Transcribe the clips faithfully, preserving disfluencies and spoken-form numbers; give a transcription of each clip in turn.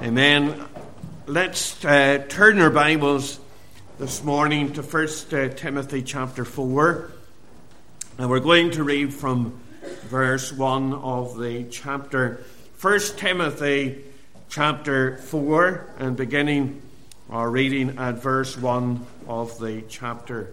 Amen. Let's uh, turn our Bibles this morning to First uh, Timothy chapter four. And we're going to read from verse one of the chapter. First Timothy chapter four, and beginning our reading at verse one of the chapter.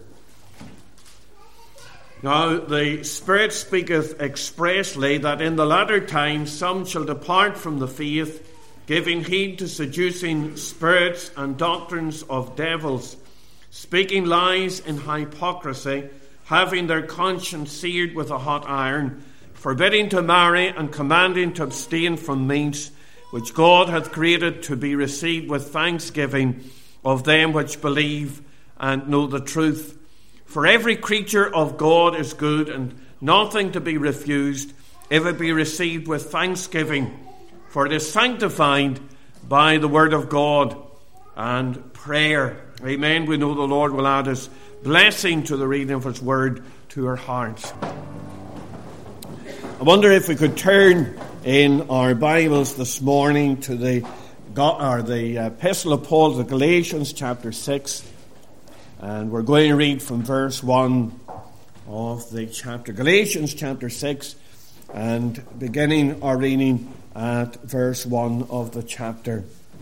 Now the Spirit speaketh expressly that in the latter times some shall depart from the faith, giving heed to seducing spirits and doctrines of devils, speaking lies in hypocrisy, having their conscience seared with a hot iron, forbidding to marry and commanding to abstain from meats, which God hath created to be received with thanksgiving of them which believe and know the truth. For every creature of God is good, and nothing to be refused, if it be received with thanksgiving. For it is sanctified by the word of God and prayer. Amen. We know the Lord will add his blessing to the reading of his word to our hearts. I wonder if we could turn in our Bibles this morning to the, or the Epistle of Paul to the Galatians chapter six. And we're going to read from verse one of the chapter. Galatians chapter six, and beginning our reading at verse one of the chapter.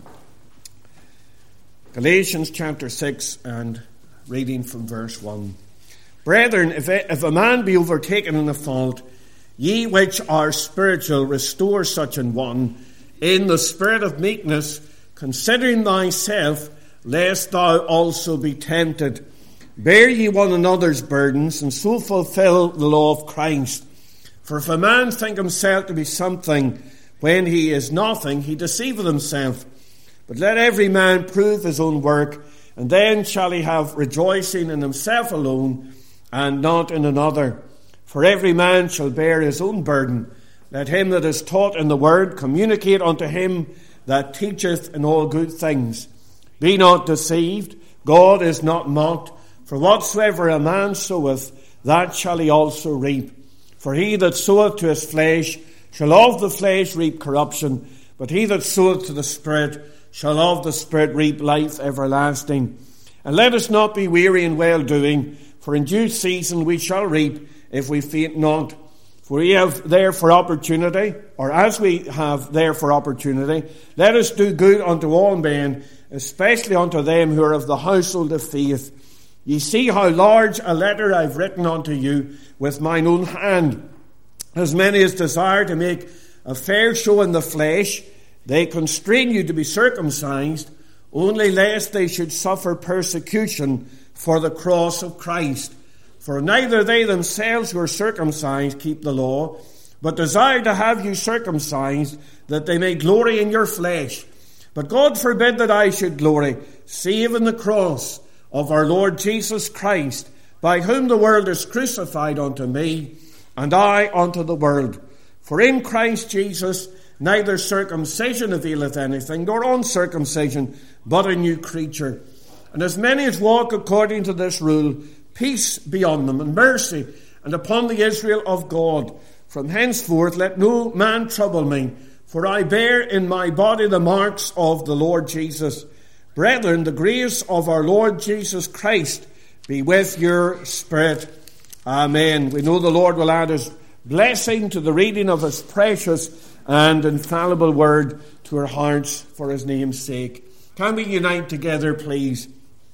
Galatians chapter six, and reading from verse one. Brethren, if a, if a man be overtaken in a fault, ye which are spiritual, restore such an one in the spirit of meekness, considering thyself, lest thou also be tempted. Bear ye one another's burdens, and so fulfill the law of Christ. For if a man think himself to be something when he is nothing, he deceiveth himself. But let every man prove his own work, and then shall he have rejoicing in himself alone, and not in another. For every man shall bear his own burden. Let him that is taught in the word communicate unto him that teacheth in all good things. Be not deceived, God is not mocked. For whatsoever a man soweth, that shall he also reap. For he that soweth to his flesh shall of the flesh reap corruption, but he that soweth to the Spirit shall of the Spirit reap life everlasting. And let us not be weary in well-doing, for in due season we shall reap, if we faint not. For we have therefore opportunity, or as we have therefore opportunity, let us do good unto all men, especially unto them who are of the household of faith. Ye see how large a letter I've written unto you with mine own hand. As many as desire to make a fair show in the flesh, they constrain you to be circumcised, only lest they should suffer persecution for the cross of Christ. For neither they themselves who are circumcised keep the law, but desire to have you circumcised, that they may glory in your flesh. But God forbid that I should glory, save in the cross of our Lord Jesus Christ, by whom the world is crucified unto me, and I unto the world. For in Christ Jesus neither circumcision availeth anything, nor uncircumcision, but a new creature. And as many as walk according to this rule, peace be on them, and mercy, and upon the Israel of God. From henceforth let no man trouble me, for I bear in my body the marks of the Lord Jesus. Brethren, the grace of our Lord Jesus Christ be with your spirit. Amen. We know the Lord will add his blessing to the reading of his precious and infallible word to our hearts for his name's sake. Can we unite together, please,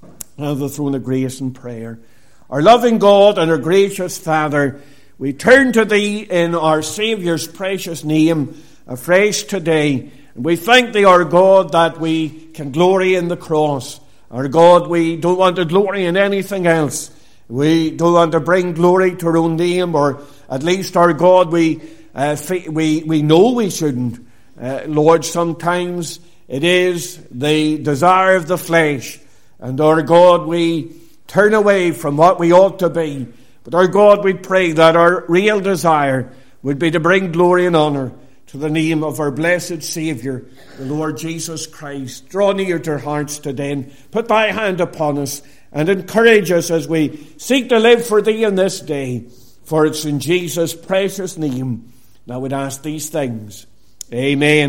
at the throne of grace and prayer? Our loving God and our gracious Father, we turn to thee in our Saviour's precious name afresh today. And we thank thee, our God, that we can glory in the cross. Our God, we don't want to glory in anything else. We don't want to bring glory to our own name, or at least, our God, we uh, we we know we shouldn't. Uh, Lord, sometimes it is the desire of the flesh. And our God, we turn away from what we ought to be. But our God, we pray that our real desire would be to bring glory and honor to the name of our blessed Saviour, the Lord Jesus Christ. Draw near to our hearts today, and put thy hand upon us, and encourage us as we seek to live for thee in this day. For it's in Jesus' precious name that we'd ask these things. Amen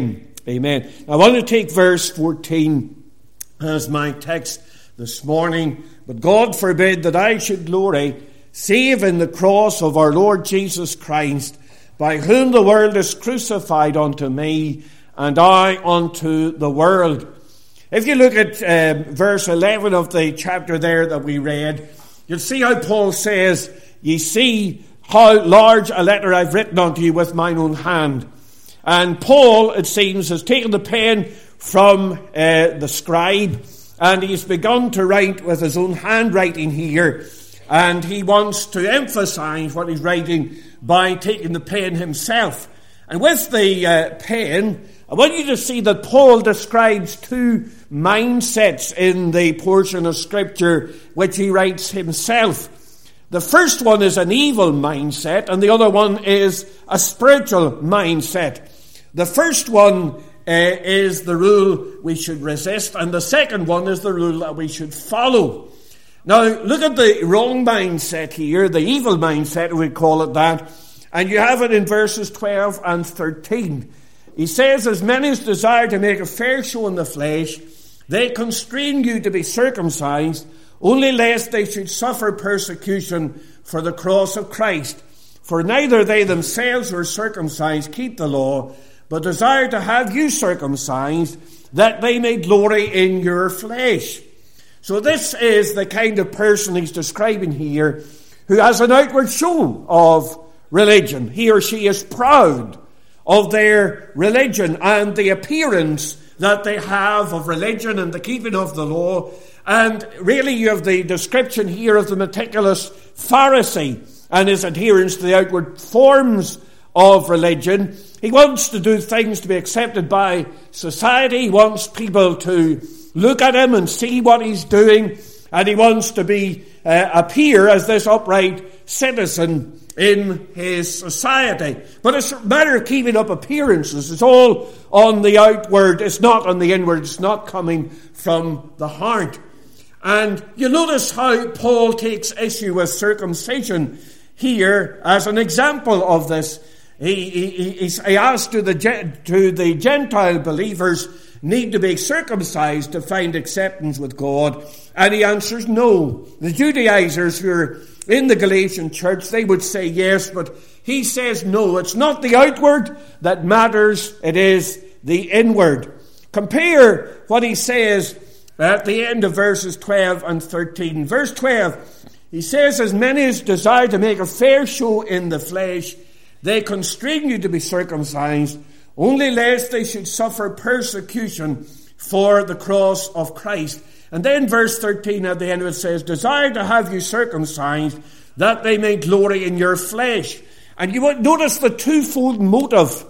Amen. I want to take verse fourteen as my text this morning. But God forbid that I should glory, save in the cross of our Lord Jesus Christ, by whom the world is crucified unto me, and I unto the world. If you look at um, verse eleven of the chapter there that we read, you'll see how Paul says, ye see how large a letter I've written unto you with mine own hand. And Paul, it seems, has taken the pen from uh, the scribe, and he's begun to write with his own handwriting here. And he wants to emphasize what he's writing by taking the pen himself. And with the uh, pen, I want you to see that Paul describes two mindsets in the portion of Scripture which he writes himself. The first one is an evil mindset, and the other one is a spiritual mindset. The first one uh, is the rule we should resist, and the second one is the rule that we should follow. Now, look at the wrong mindset here, the evil mindset, we call it that, and you have it in verses twelve and thirteen. He says, as many as desire to make a fair show in the flesh, they constrain you to be circumcised, only lest they should suffer persecution for the cross of Christ. For neither they themselves who are circumcised keep the law, but desire to have you circumcised, that they may glory in your flesh. So this is the kind of person he's describing here, who has an outward show of religion. He or she is proud of their religion and the appearance that they have of religion and the keeping of the law. And really you have the description here of the meticulous Pharisee and his adherence to the outward forms of religion. He wants to do things to be accepted by society. He wants people to look at him and see what he's doing. And he wants to be uh, appear as this upright citizen in his society. But it's a matter of keeping up appearances. It's all on the outward. It's not on the inward. It's not coming from the heart. And you notice how Paul takes issue with circumcision here as an example of this. He, he, he, he asks, do the, do the Gentile believers need to be circumcised to find acceptance with God? And he answers no. The Judaizers who are in the Galatian church, they would say yes, but he says no. It's not the outward that matters, it is the inward. Compare what he says at the end of verses twelve and thirteen. Verse twelve, he says, as many as desire to make a fair show in the flesh, they constrain you to be circumcised, only lest they should suffer persecution for the cross of Christ. And then verse thirteen at the end of it says, desire to have you circumcised, that they may glory in your flesh. And you would notice the twofold motive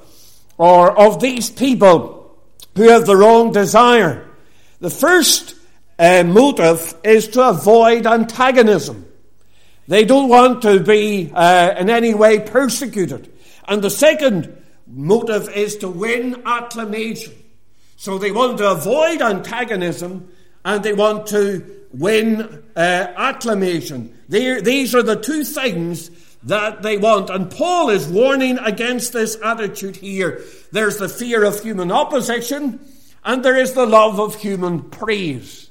or of these people who have the wrong desire. The first uh, motive is to avoid antagonism. They don't want to be uh, in any way persecuted. And the second motive is to win acclamation. So they want to avoid antagonism and they want to win uh, acclamation. They're, these are the two things that they want. And Paul is warning against this attitude here. There's the fear of human opposition and there is the love of human praise.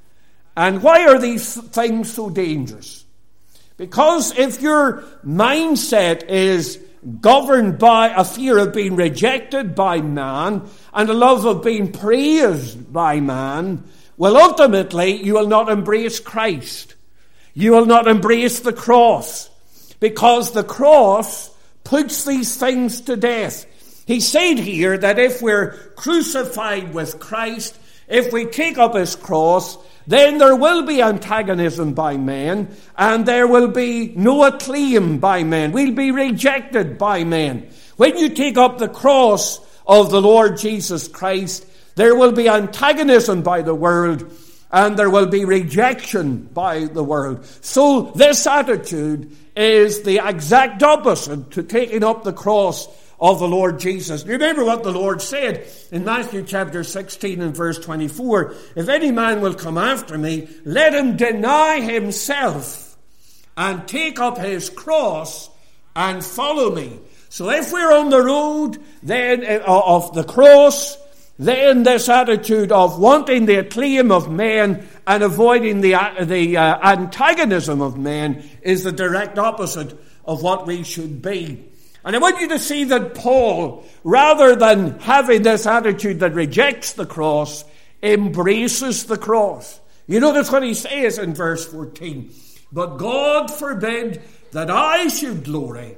And why are these things so dangerous? Because if your mindset is governed by a fear of being rejected by man and a love of being praised by man, well, ultimately, you will not embrace Christ. You will not embrace the cross, because the cross puts these things to death. He said here that if we're crucified with Christ, if we take up his cross, then there will be antagonism by men, and there will be no acclaim by men. We'll be rejected by men. When you take up the cross of the Lord Jesus Christ, there will be antagonism by the world, and there will be rejection by the world. So this attitude is the exact opposite to taking up the cross of the Lord Jesus. Remember what the Lord said in Matthew chapter sixteen and verse twenty-four. If any man will come after me, let him deny himself and take up his cross and follow me. So if we're on the road then of the cross, then this attitude of wanting the acclaim of men and avoiding the, the uh, antagonism of men is the direct opposite of what we should be. And I want you to see that Paul, rather than having this attitude that rejects the cross, embraces the cross. You notice what he says in verse fourteen. But God forbid that I should glory,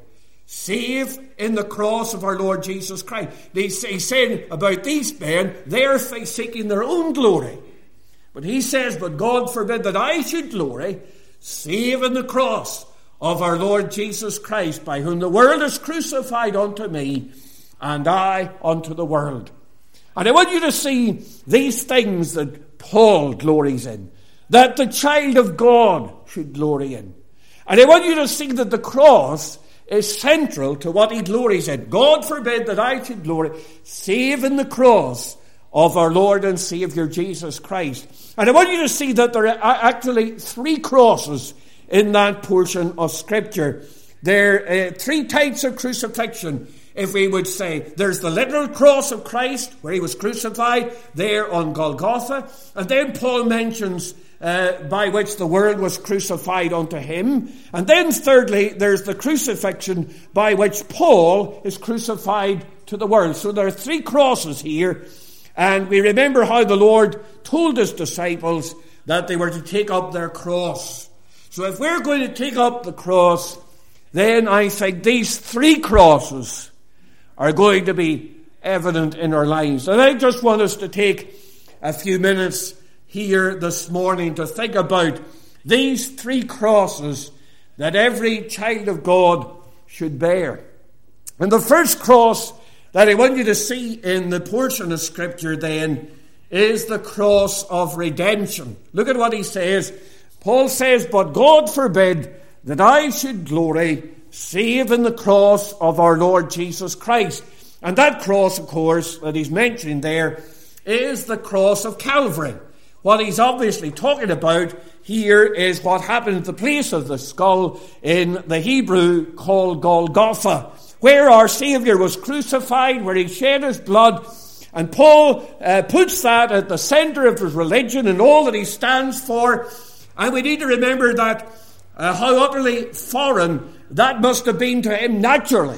save in the cross of our Lord Jesus Christ. He's saying about these men, they're seeking their own glory. But he says, but God forbid that I should glory, save in the cross of our Lord Jesus Christ, by whom the world is crucified unto me, and I unto the world. And I want you to see these things that Paul glories in, that the child of God should glory in. And I want you to see that the cross is central to what he glories in. God forbid that I should glory, save in the cross of our Lord and Saviour Jesus Christ. And I want you to see that there are actually three crosses in that portion of Scripture. There are uh, three types of crucifixion, if we would say. There's the literal cross of Christ, where he was crucified there on Golgotha. And then Paul mentions uh, by which the world was crucified unto him. And then thirdly, there's the crucifixion by which Paul is crucified to the world. So there are three crosses here. And we remember how the Lord told his disciples that they were to take up their cross. So if we're going to take up the cross, then I think these three crosses are going to be evident in our lives. And I just want us to take a few minutes here this morning to think about these three crosses that every child of God should bear. And the first cross that I want you to see in the portion of Scripture then is the cross of redemption. Look at what he says. Paul says, but God forbid that I should glory, save in the cross of our Lord Jesus Christ. And that cross, of course, that he's mentioning there is the cross of Calvary. What he's obviously talking about here is what happened at the place of the skull in the Hebrew called Golgotha, where our Saviour was crucified, where he shed his blood. And Paul uh, puts that at the centre of his religion and all that he stands for. And we need to remember that uh, how utterly foreign that must have been to him naturally.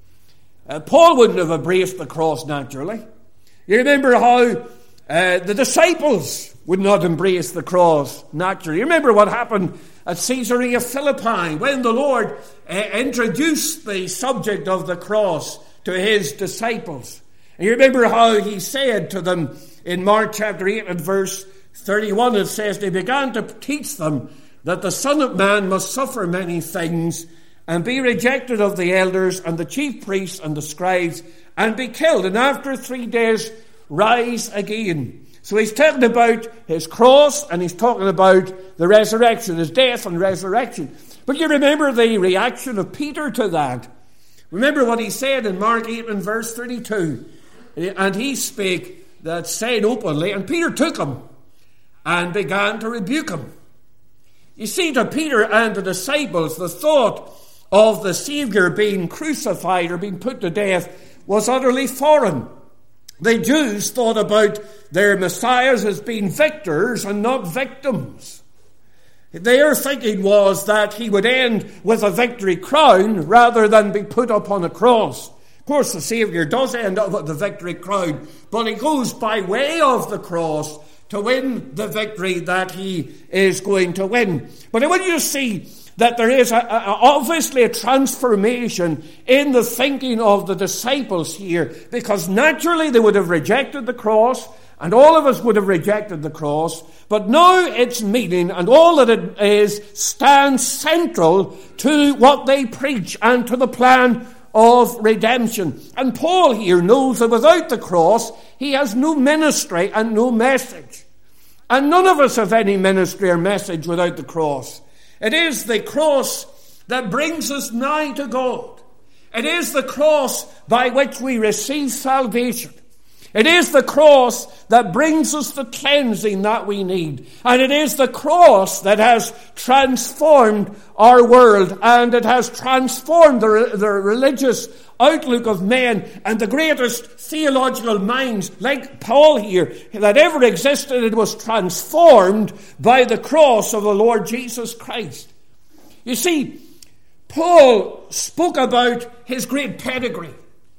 Uh, Paul wouldn't have embraced the cross naturally. You remember how uh, the disciples would not embrace the cross naturally. You remember what happened at Caesarea Philippi when the Lord uh, introduced the subject of the cross to his disciples. And you remember how he said to them in Mark chapter eight and verse thirty-one, it says, they began to teach them that the Son of Man must suffer many things and be rejected of the elders and the chief priests and the scribes and be killed, and after three days rise again. So he's talking about his cross and he's talking about the resurrection, his death and resurrection. But you remember the reaction of Peter to that. Remember what he said in Mark eight and verse thirty-two. And he spake that said openly, and Peter took him and began to rebuke him. You see, to Peter and the disciples, the thought of the Saviour being crucified or being put to death was utterly foreign. The Jews thought about their messiahs as being victors and not victims. Their thinking was that he would end with a victory crown rather than be put up on a cross. Of course, the Saviour does end up with the victory crown, but he goes by way of the cross to win the victory that he is going to win. But I want you to see that there is a, a, obviously a transformation in the thinking of the disciples here, because naturally they would have rejected the cross, and all of us would have rejected the cross, but now its meaning and all that it is stands central to what they preach and to the plan of redemption. And Paul here knows that without the cross, he has no ministry and no message. And none of us have any ministry or message without the cross. It is the cross that brings us nigh to God. It is the cross by which we receive salvation. It is the cross that brings us the cleansing that we need. And it is the cross that has transformed our world, and it has transformed the, the religious outlook of men, and the greatest theological minds, like Paul here, that ever existed, it was transformed by the cross of the Lord Jesus Christ. You see, Paul spoke about his great pedigree.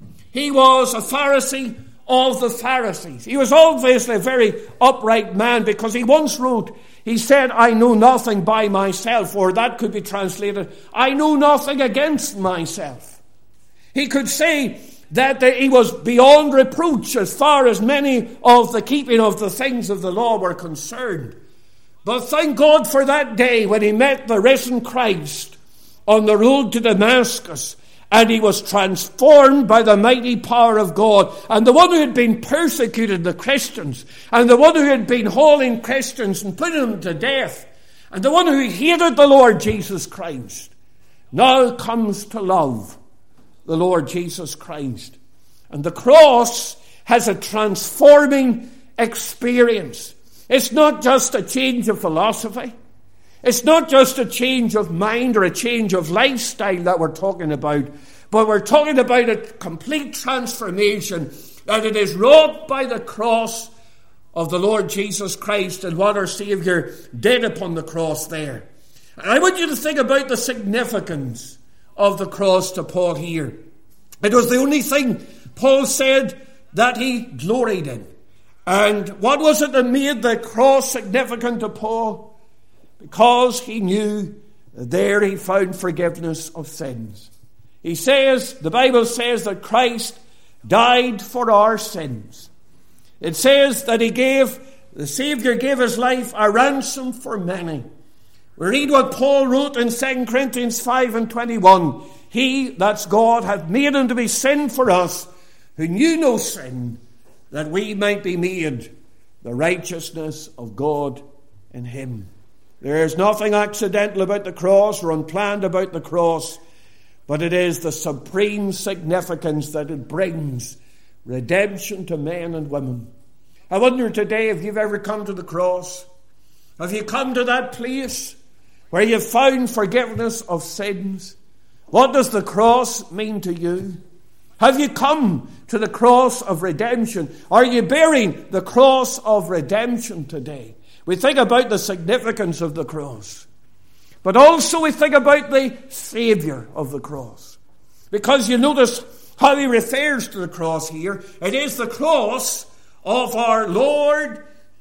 He was a Pharisee of the Pharisees. He was obviously a very upright man, because he once wrote, he said, I know nothing by myself, or that could be translated, I know nothing against myself. He could say that he was beyond reproach as far as many of the keeping of the things of the law were concerned. But thank God for that day when he met the risen Christ on the road to Damascus, and he was transformed by the mighty power of God. And the one who had been persecuted, the Christians, and the one who had been hauling Christians and putting them to death, and the one who hated the Lord Jesus Christ, now comes to love the Lord Jesus Christ. And the cross has a transforming experience. It's not just a change of philosophy. It's not just a change of mind or a change of lifestyle that we're talking about, but we're talking about a complete transformation, that it is wrought by the cross of the Lord Jesus Christ and what our Saviour did upon the cross there. And I want you to think about the significance of the cross to Paul here. It was the only thing Paul said that he gloried in. And what was it that made the cross significant to Paul? Because he knew that there he found forgiveness of sins. He says, the Bible says that Christ died for our sins. It says that he gave, the Saviour gave his life a ransom for many. We read what Paul wrote in Second Corinthians five and twenty-one. He, that's God, hath made him to be sin for us, who knew no sin, that we might be made the righteousness of God in him. There is nothing accidental about the cross or unplanned about the cross, but it is the supreme significance that it brings redemption to men and women. I wonder today if you've ever come to the cross. Have you come to that place where you've found forgiveness of sins? What does the cross mean to you? Have you come to the cross of redemption? Are you bearing the cross of redemption today? We think about the significance of the cross, but also we think about the Saviour of the cross. Because you notice how he refers to the cross here. It is the cross of our Lord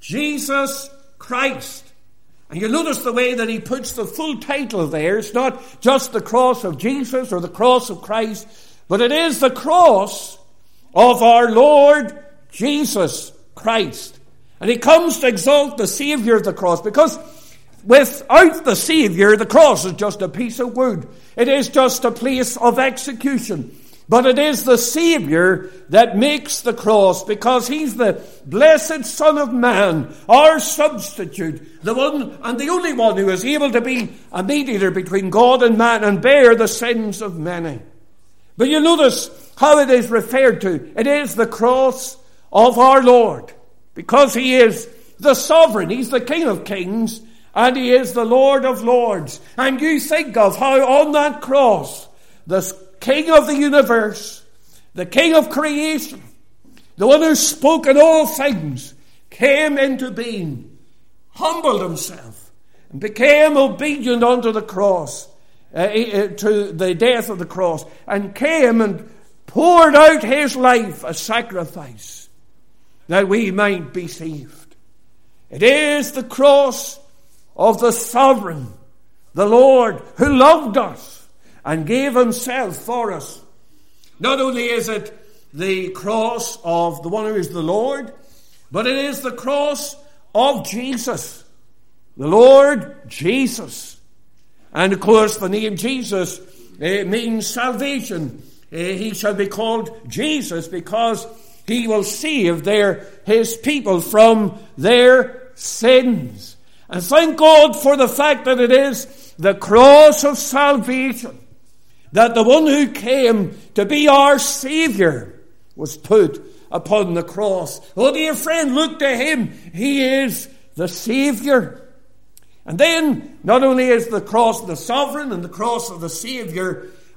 Jesus Christ. And you notice the way that he puts the full title there. It's not just the cross of Jesus or the cross of Christ, but it is the cross of our Lord Jesus Christ. And he comes to exalt the Saviour of the cross, because without the Saviour, the cross is just a piece of wood. It is just a place of execution. But it is the Saviour that makes the cross, because he's the blessed Son of Man, our substitute, the one and the only one who is able to be a mediator between God and man and bear the sins of many. But you notice how it is referred to. It is the cross of our Lord, because he is the sovereign. He's the King of kings, and he is the Lord of lords. And you think of how on that cross, the King of the universe, the King of creation, the one who spoke in all things, came into being, humbled himself, and became obedient unto the cross, uh, to the death of the cross, and came and poured out his life a sacrifice that we might be saved. It is the cross of the sovereign, the Lord, who loved us and gave himself for us. Not only is it the cross of the one who is the Lord, but it is the cross of Jesus, the Lord Jesus. And of course, the name Jesus uh, means salvation. Uh, he shall be called Jesus because he will save their his people from their sins. And thank God for the fact that it is the cross of salvation, that the one who came to be our Saviour was put upon the cross. Oh, dear friend, look to him. He is the Saviour. And then, not only is the cross the sovereign and the cross of the Saviour,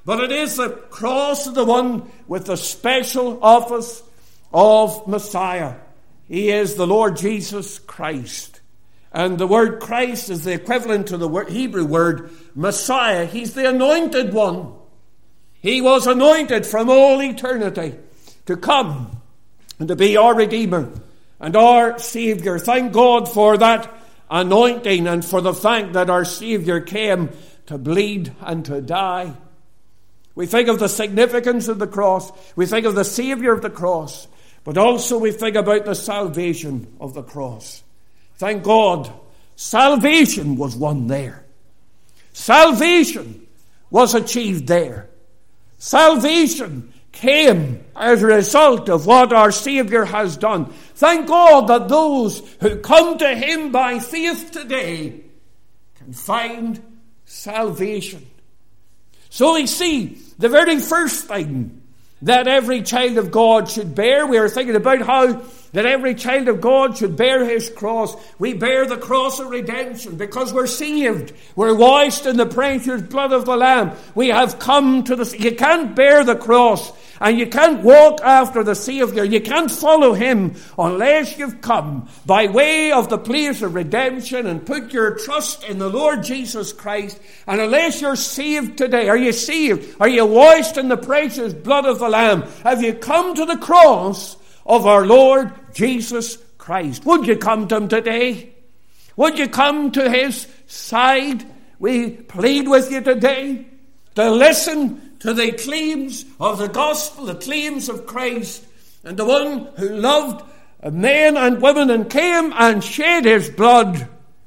But it is the cross of the one with the special office of Messiah. He is the Lord Jesus Christ. And the word Christ is the equivalent to the Hebrew word Messiah. He's the anointed one. He was anointed from all eternity to come and to be our Redeemer and our Saviour. Thank God for that anointing and for the fact that our Saviour came to bleed and to die. We think of the significance of the cross. We think of the Saviour of the cross. But also we think about the salvation of the cross. Thank God, salvation was won there. Salvation was achieved there. Salvation came as a result of what our Saviour has done. Thank God that those who come to Him by faith today can find salvation. So we see the very first thing that every child of God should bear. We are thinking about how that every child of God should bear his cross. We bear the cross of redemption because we're saved. We're washed in the precious blood of the Lamb. We have come to the... You can't bear the cross and you can't walk after the Saviour. You can't follow Him unless you've come by way of the place of redemption and put your trust in the Lord Jesus Christ. And unless you're saved today, are you saved? Are you washed in the precious blood of the Lamb? Have you come to the cross of our Lord Jesus Christ? Would you come to Him today? Would you come to His side? We plead with you today to listen to the claims of the gospel, the claims of Christ, and the one who loved men and women and came and shed His blood.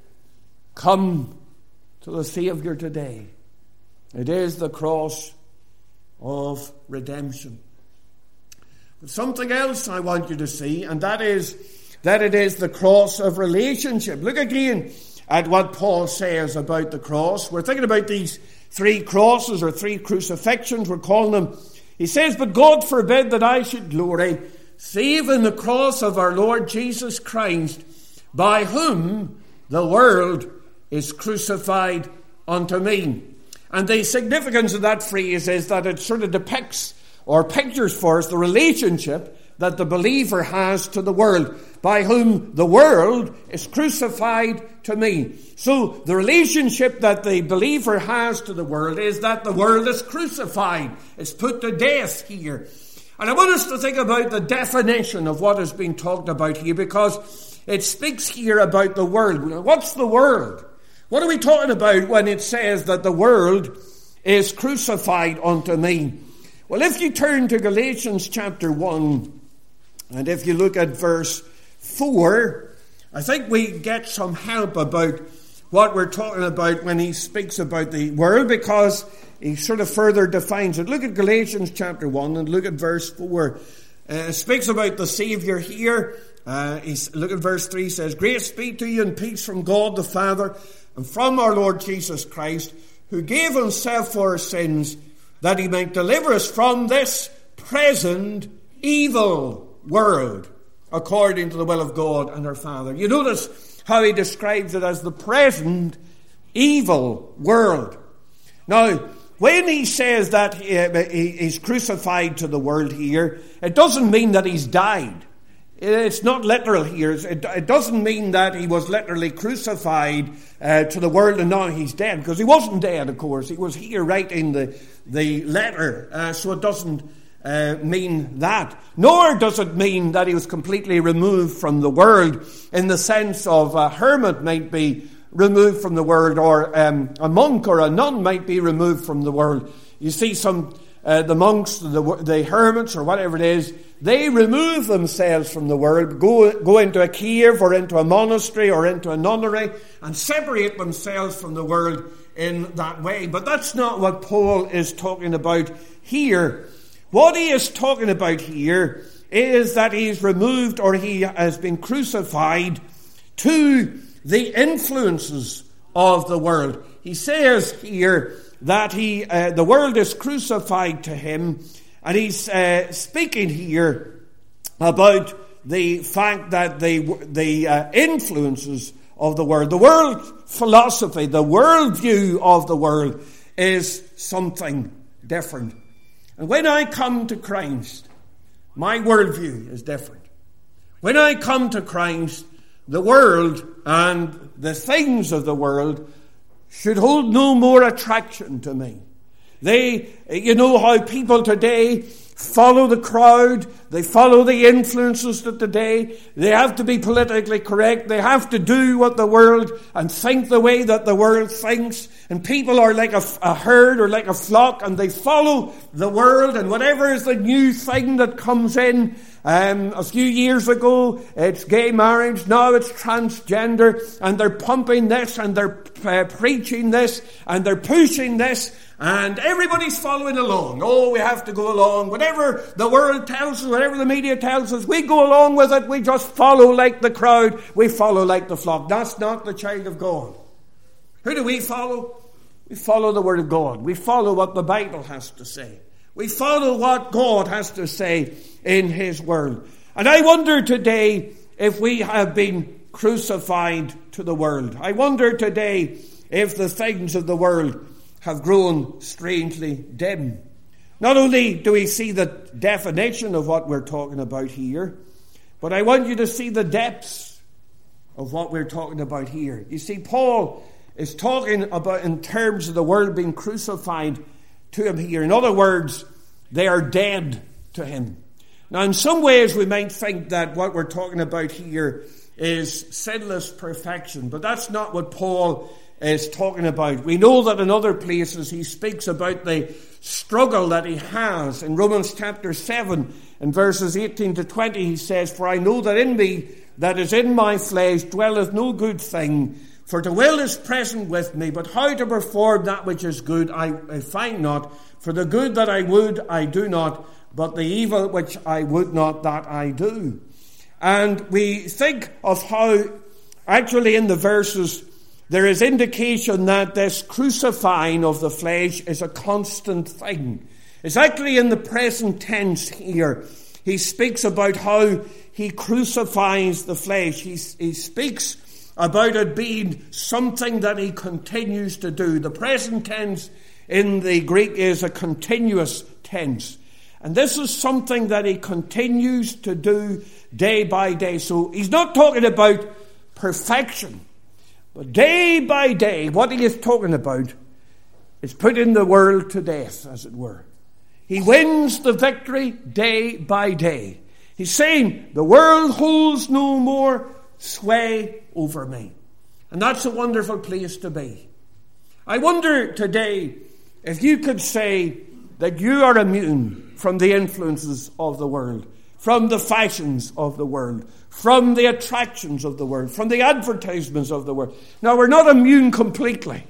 Come to the Saviour today. It is the cross of redemption. But something else I want you to see, and that is that it is the cross of relationship. Look again at what Paul says about the cross. We're thinking about these three crosses or three crucifixions, we're calling them. He says, but God forbid that I should glory, save in the cross of our Lord Jesus Christ, by whom the world is crucified unto me. And the significance of that phrase is that it sort of depicts or pictures for us the relationship that the believer has to the world, by whom the world is crucified to me. So the relationship that the believer has to the world is that the world is crucified, is put to death here. And I want us to think about the definition of what is being talked about here, because it speaks here about the world. What's the world? What are we talking about when it says that the world is crucified unto me? Well, if you turn to Galatians chapter one, and if you look at verse four, I think we get some help about what we're talking about when he speaks about the world, because he sort of further defines it. Look at Galatians chapter one and look at verse four. Uh, it speaks about the Saviour here. Uh, he's, look at verse three, says, grace be to you and peace from God the Father and from our Lord Jesus Christ, who gave Himself for our sins, that He might deliver us from this present evil world, according to the will of God and our Father. You notice how he describes it as the present evil world. Now, when he says that he's crucified to the world here, it doesn't mean that he's died. It's not literal here. It doesn't mean that he was literally crucified uh, to the world and now he's dead, because he wasn't dead, of course. He was here right in the, the letter, uh, so it doesn't Uh, mean that. Nor does it mean that he was completely removed from the world in the sense of a hermit might be removed from the world, or um, a monk or a nun might be removed from the world. You see some, uh, the monks, the, the hermits or whatever it is, they remove themselves from the world, go, go into a cave or into a monastery or into a nunnery and separate themselves from the world in that way. But that's not what Paul is talking about here. What he is talking about here is that he's removed, or he has been crucified to the influences of the world. He says here that he, uh, the world is crucified to him, and he's uh, speaking here about the fact that the, the uh, influences of the world, the world philosophy, the world view of the world is something different. And when I come to Christ, my worldview is different. When I come to Christ, the world and the things of the world should hold no more attraction to me. They, you know how people today follow the crowd, they follow the influences of the day, they have to be politically correct, they have to do what the world and think the way that the world thinks, and people are like a, a herd or like a flock, and they follow the world, and whatever is the new thing that comes in. Um, a few years ago, it's gay marriage, now it's transgender, and they're pumping this, and they're uh, preaching this, and they're pushing this, and everybody's following along. Oh, we have to go along. Whatever the world tells us, whatever the media tells us, we go along with it. We just follow like the crowd. We follow like the flock. That's not the child of God. Who do we follow? We follow the Word of God. We follow what the Bible has to say. We follow what God has to say in His Word. And I wonder today if we have been crucified to the world. I wonder today if the things of the world have grown strangely dim. Not only do we see the definition of what we're talking about here, but I want you to see the depths of what we're talking about here. You see, Paul is talking about in terms of the world being crucified to him here. In other words, they are dead to him. Now, in some ways, we might think that what we're talking about here is sinless perfection, but that's not what Paul is talking about. We know that in other places he speaks about the struggle that he has. In Romans chapter seven, in verses eighteen to twenty, he says, "For I know that in me, that is in my flesh, dwelleth no good thing. For to will is present with me, but how to perform that which is good I, I find not. For the good that I would, I do not, but the evil which I would not, that I do." And we think of how, actually in the verses, there is indication that this crucifying of the flesh is a constant thing. It's actually in the present tense here. He speaks about how he crucifies the flesh. He, he speaks about it being something that he continues to do. The present tense in the Greek is a continuous tense. And this is something that he continues to do day by day. So he's not talking about perfection. But day by day, what he is talking about is putting the world to death, as it were. He wins the victory day by day. He's saying, the world holds no more sway over me. And that's a wonderful place to be. I wonder today if you could say that you are immune from the influences of the world, from the fashions of the world, from the attractions of the world, from the advertisements of the world. Now, we're not immune completely.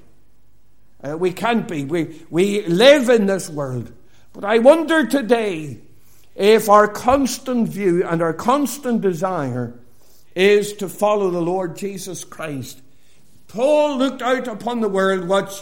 Uh, we can't be. We, we live in this world. But I wonder today if our constant view and our constant desire is to follow the Lord Jesus Christ. Paul looked out upon the world which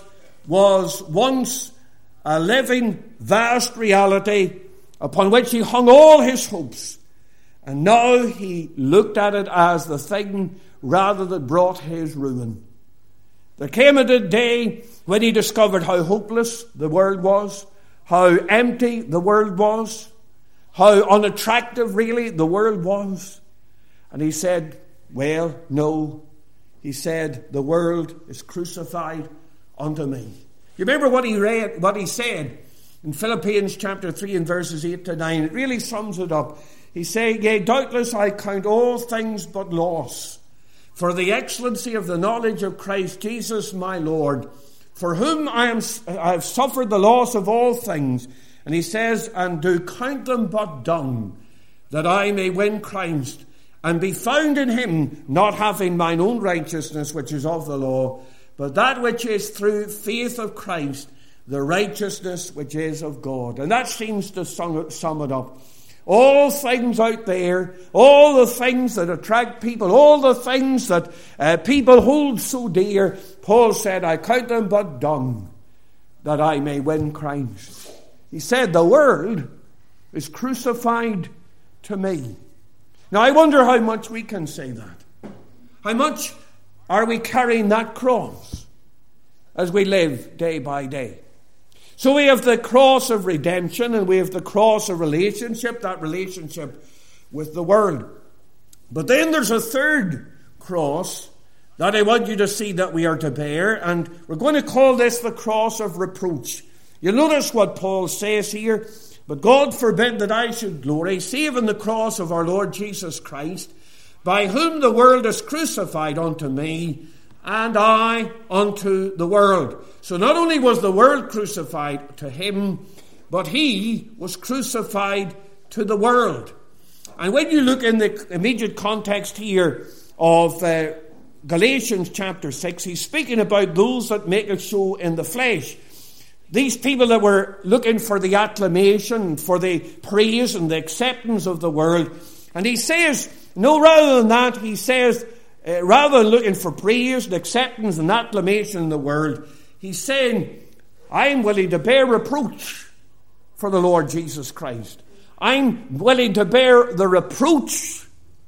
was once a living, vast reality upon which he hung all his hopes. And now he looked at it as the thing rather that brought his ruin. There came a day when he discovered how hopeless the world was, how empty the world was, how unattractive really the world was. And he said, well, no. He said, the world is crucified unto me. You remember what he read, what he said in Philippians chapter three and verses eight to nine? It really sums it up. He said, yea, doubtless I count all things but loss, for the excellency of the knowledge of Christ Jesus my Lord, for whom I am I have suffered the loss of all things. And he says, and do count them but dung, that I may win Christ, and be found in him, not having mine own righteousness, which is of the law, but that which is through faith of Christ, the righteousness which is of God. And that seems to sum it up. All things out there, all the things that attract people, all the things that uh, people hold so dear, Paul said, I count them but dung, that I may win Christ. He said, the world is crucified to me. Now, I wonder how much we can say that. How much are we carrying that cross as we live day by day? So we have the cross of redemption, and we have the cross of relationship, that relationship with the world. But then there's a third cross that I want you to see that we are to bear, and we're going to call this the cross of reproach. You'll notice what Paul says here. But God forbid that I should glory, save in the cross of our Lord Jesus Christ, by whom the world is crucified unto me, and I unto the world. So not only was the world crucified to him, but he was crucified to the world. And when you look in the immediate context here of uh, Galatians chapter six, he's speaking about those that make a show in the flesh. These people that were looking for the acclamation, for the praise and the acceptance of the world. And he says, no, rather than that, he says, uh, rather than looking for praise and acceptance and acclamation in the world, he's saying, I'm willing to bear reproach for the Lord Jesus Christ. I'm willing to bear the reproach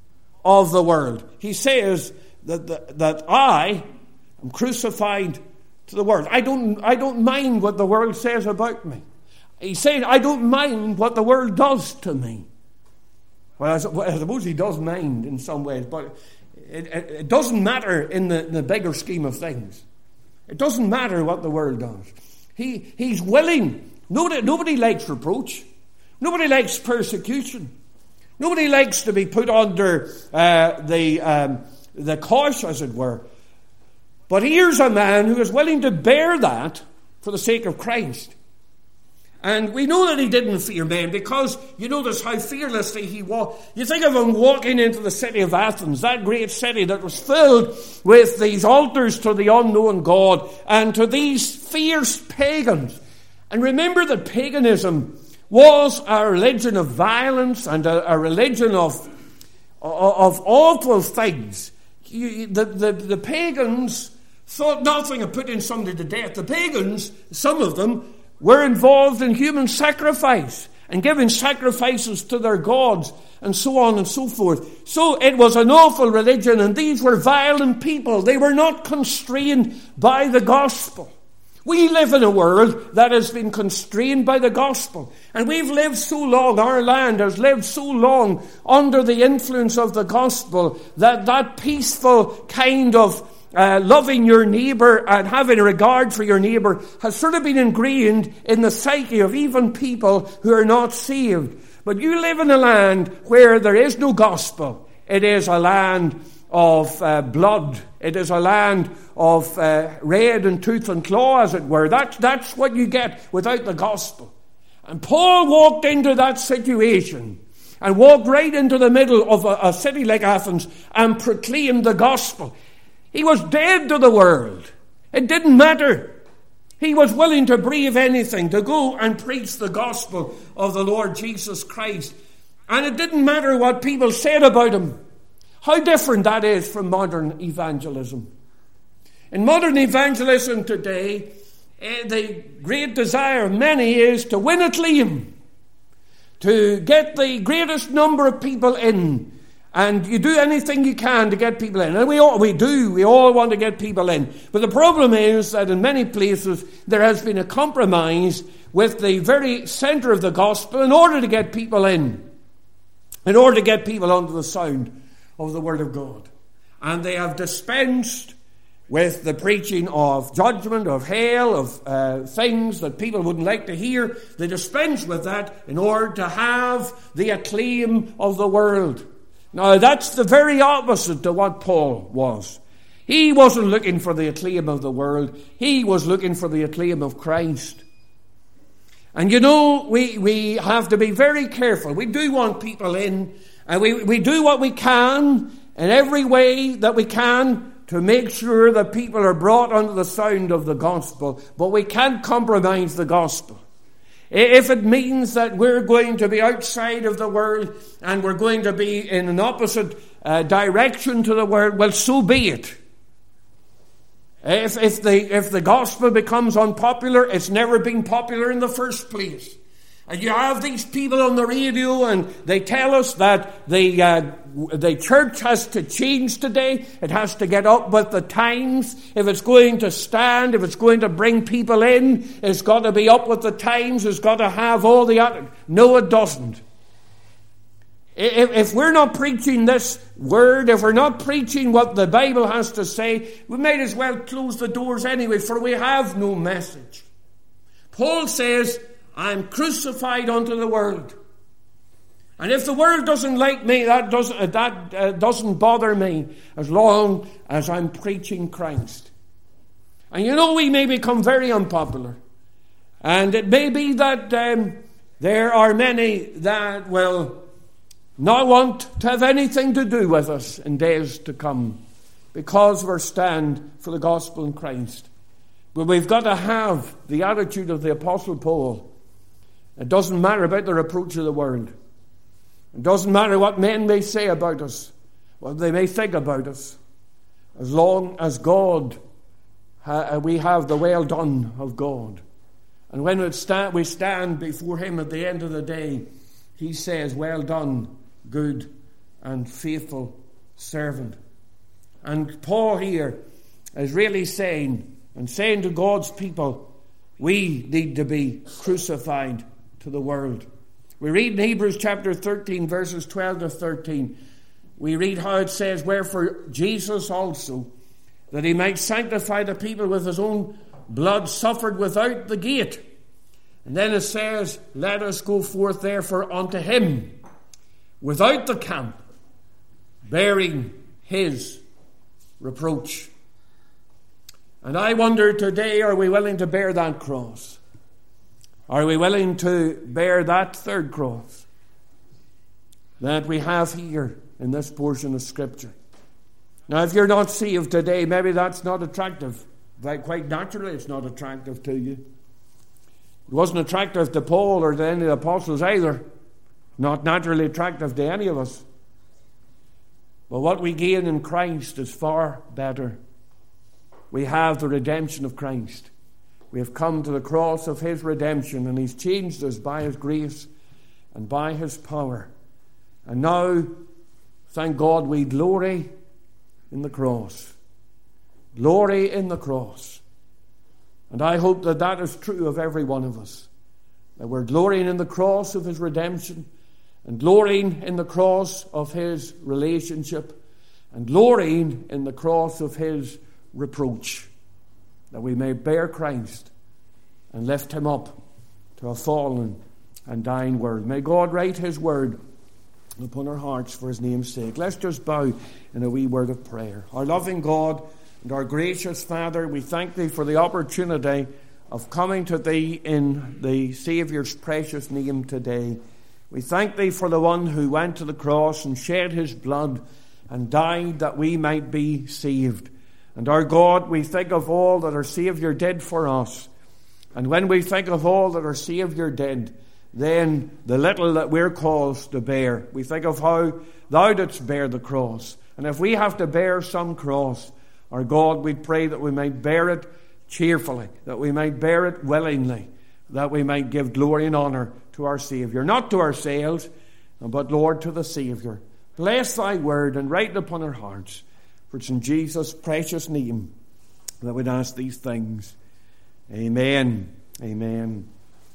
of the world. He says that, that, that I am crucified to the world. I don't, I don't mind what the world says about me. He's saying, I don't mind what the world does to me. Well, I suppose he does mind in some ways, but it, it, it doesn't matter in the, in the bigger scheme of things. It doesn't matter what the world does. He, he's willing. Nobody, nobody likes reproach. Nobody likes persecution. Nobody likes to be put under uh, the, um, the cosh, as it were. But here's a man who is willing to bear that for the sake of Christ. And we know that he didn't fear men, because you notice how fearlessly he walked. You think of him walking into the city of Athens, that great city that was filled with these altars to the unknown God and to these fierce pagans. And remember that paganism was a religion of violence and a, a religion of, of awful things. You, the, the, the pagans thought nothing of putting somebody to death. The pagans, some of them, were involved in human sacrifice and giving sacrifices to their gods and so on and so forth. So it was an awful religion, and these were violent people. They were not constrained by the gospel. We live in a world that has been constrained by the gospel. And we've lived so long, our land has lived so long under the influence of the gospel, that that peaceful kind of uh, loving your neighbour and having a regard for your neighbour has sort of been ingrained in the psyche of even people who are not saved. But you live in a land where there is no gospel. It is a land of uh, blood. It is a land of uh, red and tooth and claw, as it were. That's, that's what you get without the gospel. And Paul walked into that situation and walked right into the middle of a, a city like Athens and proclaimed the gospel. He was dead to the world. It didn't matter. He was willing to brave anything, to go and preach the gospel of the Lord Jesus Christ. And it didn't matter what people said about him. How different that is from modern evangelism. In modern evangelism today, eh, the great desire of many is to win acclaim, to get the greatest number of people in. And you do anything you can to get people in. And we all, we do. We all want to get people in. But the problem is that in many places there has been a compromise with the very centre of the gospel in order to get people in. In order to get people under the sound of the Word of God. And they have dispensed with the preaching of judgment, of hell, of uh, things that people wouldn't like to hear. They dispense with that in order to have the acclaim of the world. Now, that's the very opposite to what Paul was. He wasn't looking for the acclaim of the world. He was looking for the acclaim of Christ. And you know, we, we have to be very careful. We do want people in, and we, we do what we can in every way that we can to make sure that people are brought under the sound of the gospel. But we can't compromise the gospel. If it means that we're going to be outside of the world and we're going to be in an opposite uh, direction to the world, well, so be it. If, if, the, if the gospel becomes unpopular, it's never been popular in the first place. And you have these people on the radio and they tell us that the, uh, the church has to change today. It has to get up with the times. If it's going to stand, if it's going to bring people in, it's got to be up with the times. It's got to have all the other. No, it doesn't. If, if we're not preaching this word, if we're not preaching what the Bible has to say, we might as well close the doors anyway, for we have no message. Paul says, I'm crucified unto the world. And if the world doesn't like me, that doesn't, that uh, doesn't bother me as long as I'm preaching Christ. And you know, we may become very unpopular. And it may be that um, there are many that will not want to have anything to do with us in days to come because of our stand for the gospel in Christ. But we've got to have the attitude of the Apostle Paul. It doesn't matter about the reproach of the world. It doesn't matter what men may say about us, what they may think about us. As long as God, uh, we have the well done of God. And when we stand, we stand before Him at the end of the day, He says, well done, good and faithful servant. And Paul here is really saying, and saying to God's people, we need to be crucified to the world. We read in Hebrews chapter thirteen, verses twelve to thirteen, we read how it says, wherefore Jesus also, that He might sanctify the people with His own blood, suffered without the gate. And then it says, let us go forth therefore unto Him, without the camp, bearing His reproach. And I wonder today, are we willing to bear that cross? Are we willing to bear that third cross that we have here in this portion of Scripture? Now, if you're not saved today, maybe that's not attractive. Quite naturally, it's not attractive to you. It wasn't attractive to Paul or to any of the apostles either. Not naturally attractive to any of us. But what we gain in Christ is far better. We have the redemption of Christ. We have come to the cross of His redemption, and He's changed us by His grace and by His power. And now, thank God, we glory in the cross. Glory in the cross. And I hope that that is true of every one of us. That we're glorying in the cross of His redemption, and glorying in the cross of His relationship, and glorying in the cross of His reproach, that we may bear Christ and lift Him up to a fallen and dying world. May God write His word upon our hearts for His name's sake. Let's just bow in a wee word of prayer. Our loving God and our gracious Father, we thank Thee for the opportunity of coming to Thee in the Saviour's precious name today. We thank Thee for the one who went to the cross and shed His blood and died that we might be saved. And our God, we think of all that our Saviour did for us. And when we think of all that our Saviour did, then the little that we're called to bear, we think of how Thou didst bear the cross. And if we have to bear some cross, our God, we pray that we might bear it cheerfully, that we might bear it willingly, that we might give glory and honour to our Saviour, not to ourselves, but, Lord, to the Saviour. Bless Thy word and write it upon our hearts. For it's in Jesus' precious name that we'd ask these things. Amen. Amen.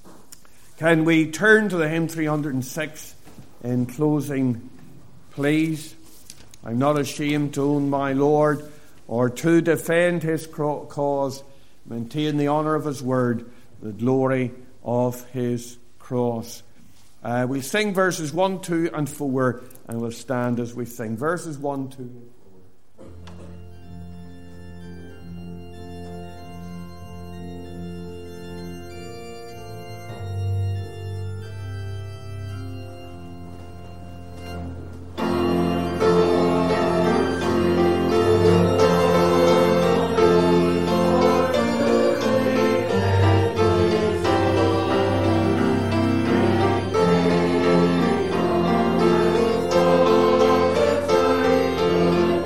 Can we turn to the hymn three hundred six in closing, please? I'm not ashamed to own my Lord, or to defend His cause, maintain the honour of His word, the glory of His cross. Uh, we'll sing verses one, two, and four, and we'll stand as we sing. Verses one, two, and four. Oh,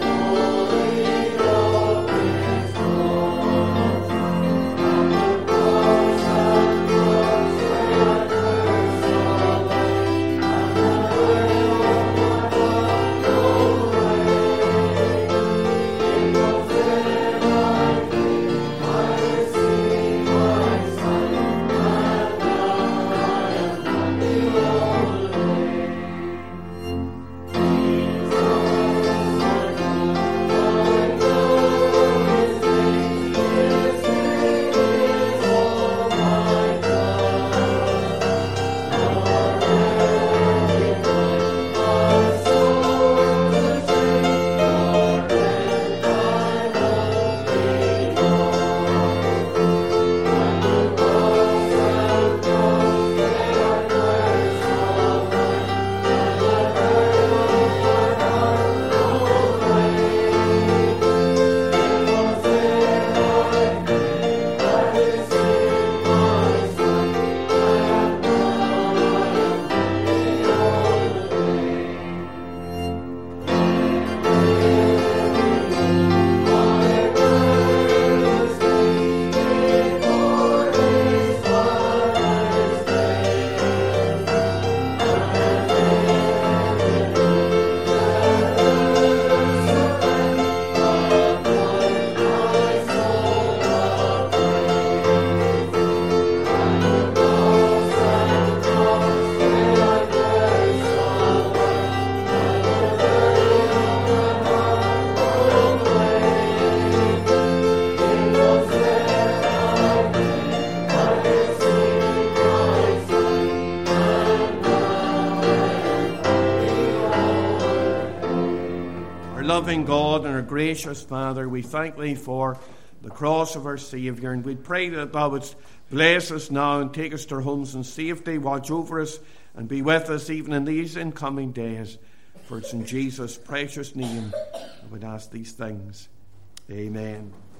loving God and our gracious Father, we thank thee for the cross of our Saviour, and we pray that thou wouldst bless us now and take us to our homes in safety, watch over us and be with us even in these incoming days. For it's in Jesus' precious name I would ask these things. Amen.